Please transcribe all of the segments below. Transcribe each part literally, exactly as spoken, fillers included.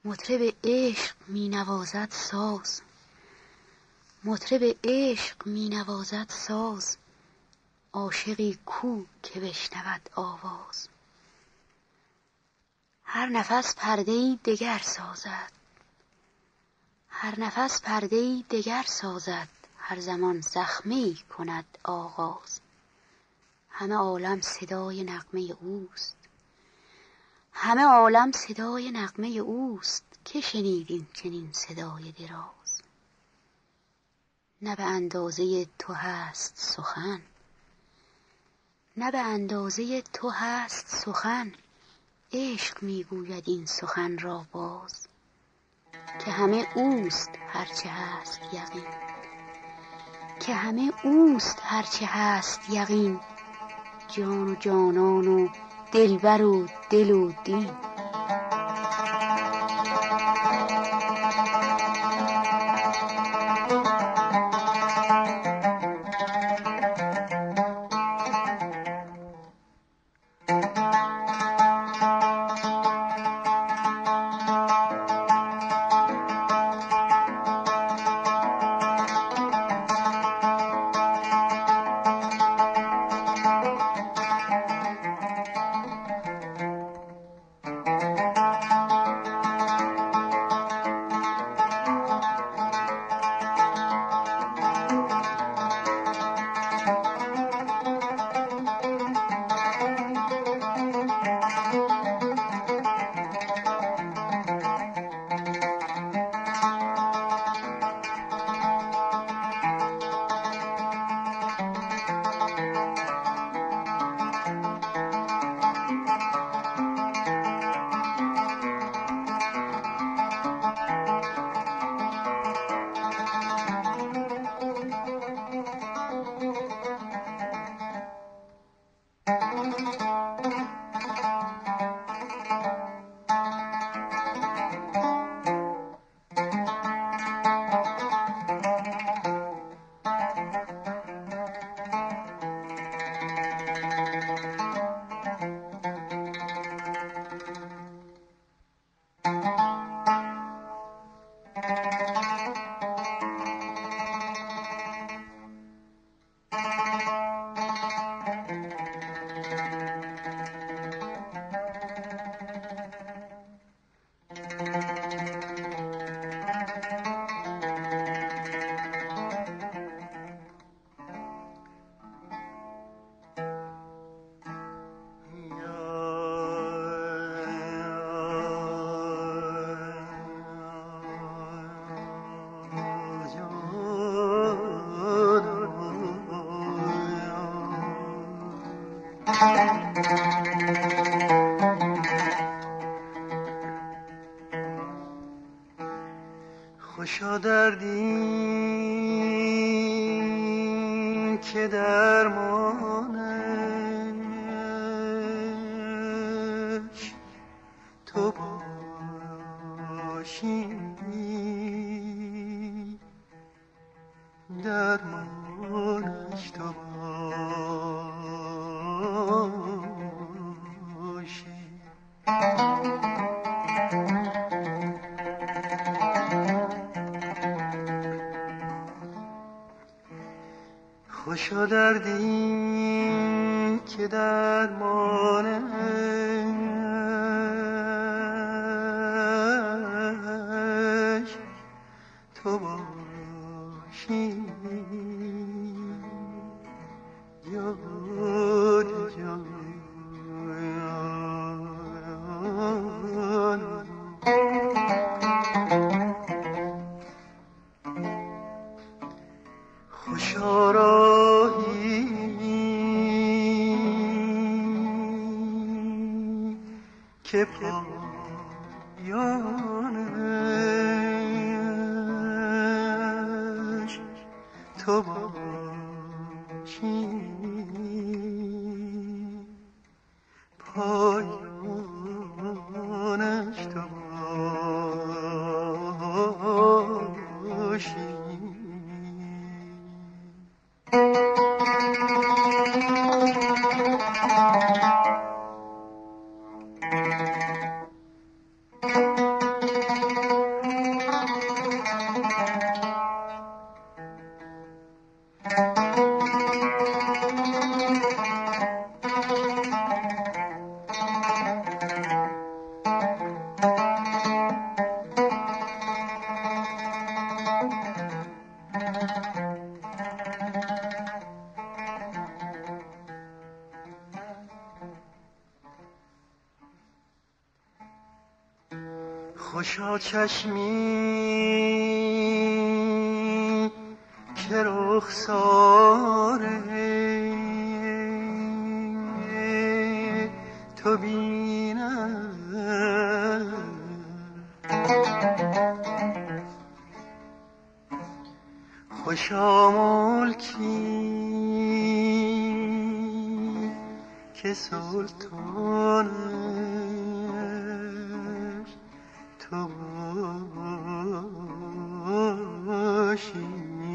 مطرب عشق می نوازد ساز، مطرب عشق می نوازد ساز، عاشقی کو که بشنود آواز. هر نفس پرده‌ای دگر سازد، هر نفس پرده‌ای دگر سازد، هر زمان زخمه‌ای کند آغاز. همه عالم صدای نغمه اوست، همه عالم صدای نغمه اوست. که شنید این چنین صدای دراز؟ نه به اندازه تو هست سخن، نه به اندازه تو هست سخن. عشق میگوید این سخن را باز، که همه اوست هرچه هست یقین، که همه اوست هرچه هست یقین. جان و جانان و دلبر و دل و دین. خوشا دردی که درمانش تو باشی، درمانش تو باشی. خوشا دردی که درمانش تو باشی، جان جان. خوشا راهی که پایانش تو باشی، پایانش تو باشی. خوشا چشمی که رخسار تو بینم، خوشا ملکی که سلطانش تو باشی.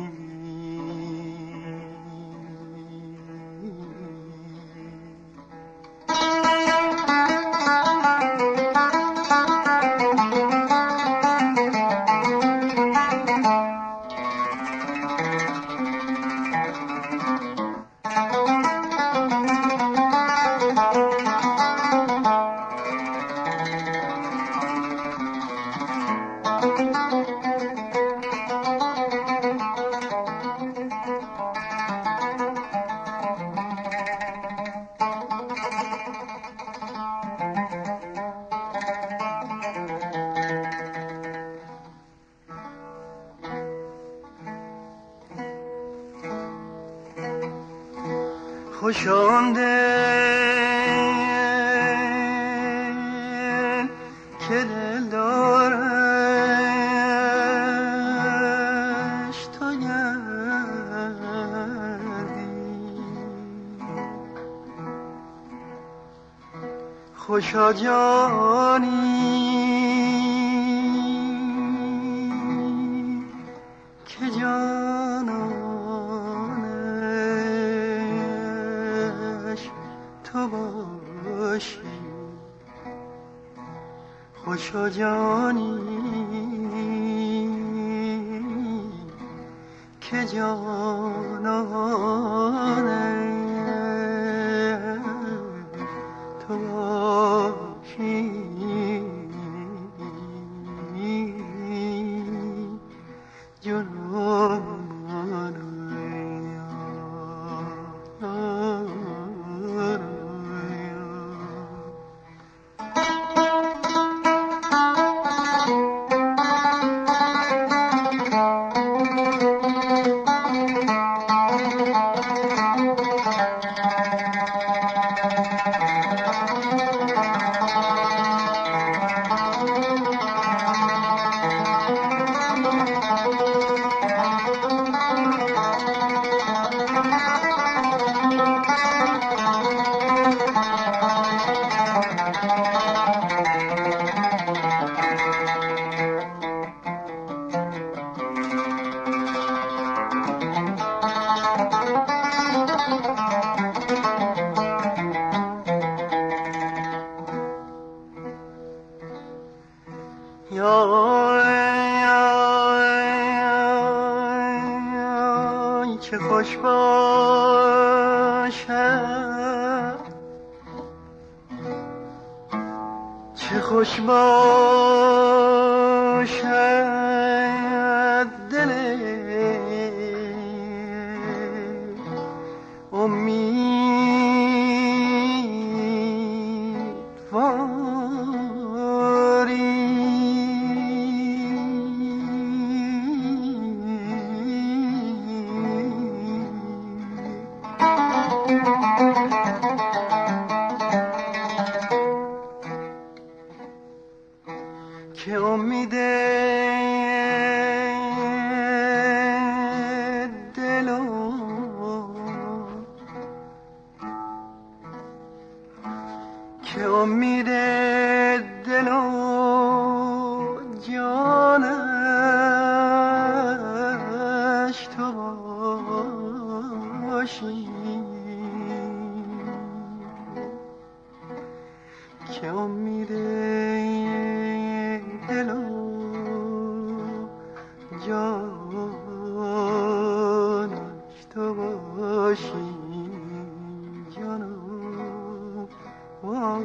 خوش آن دل که دل دارش تو گردی، خوشا جانی که جانانش تو باشی، خوشا جانی که جانانش تو باشی. چه خوش باشد، چه خوش باشد دل امیدواری، که امید دلو که امید دلو جانش تو باشی، که امید دلو جانش تو باشی، جانم وای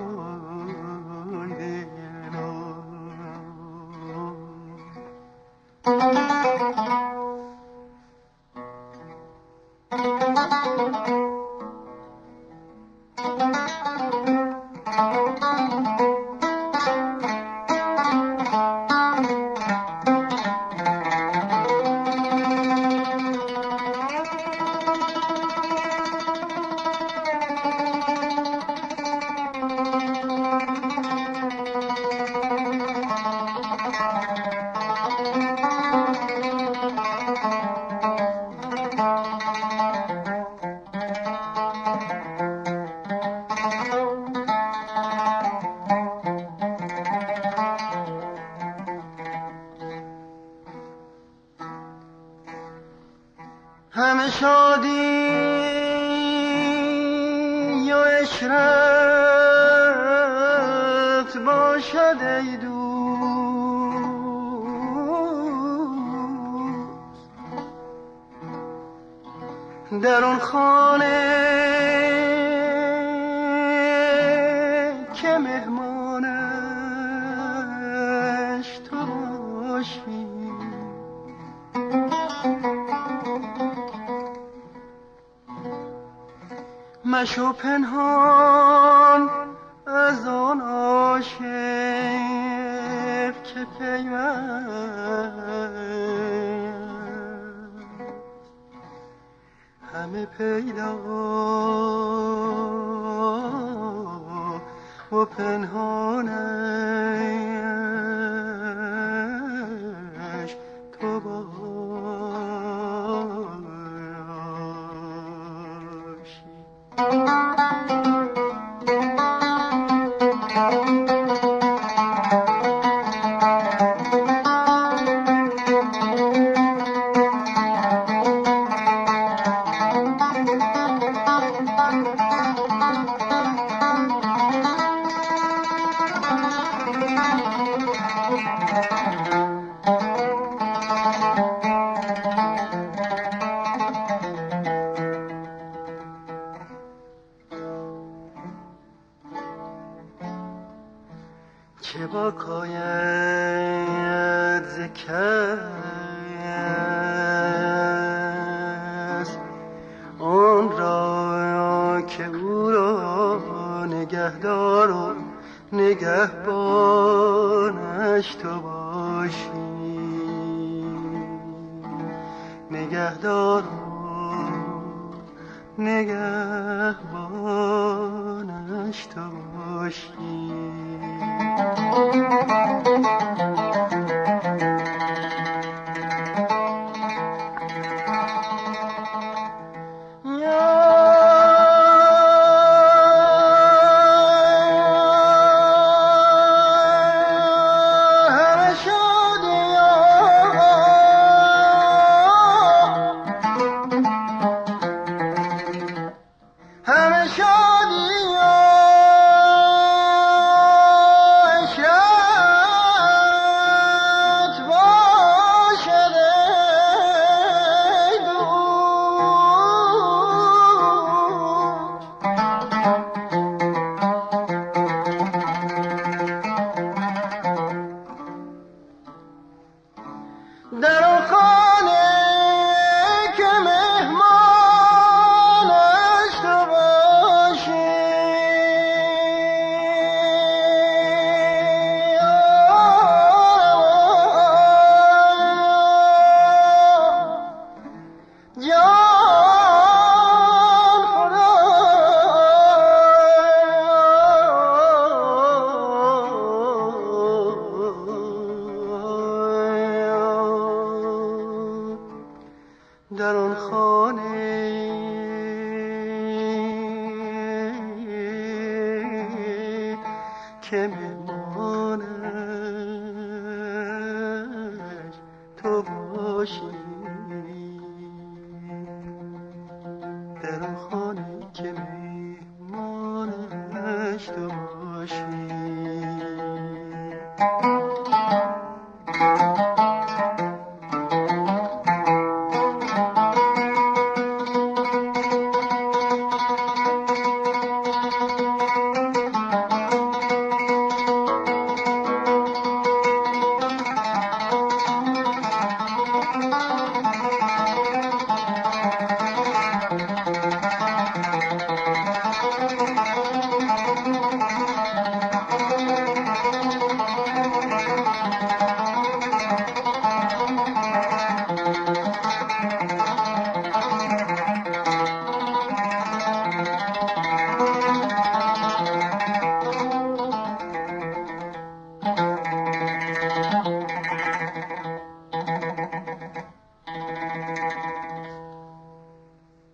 دلم. همه شادی و عشرت باشد ای دوست، در آن خانه که مهمانش تو باشی. مشو پنهان از آن عاشق که پیوست همه پیدا و پنهانش تو باشی. چه باید ز کس آن را که او را نگهدار و نگهبانش تو باشی. نگهدار و نگهبانش تو باشی. در آن خانه که مهمانش تو باشی. جان خدا در آن خانه که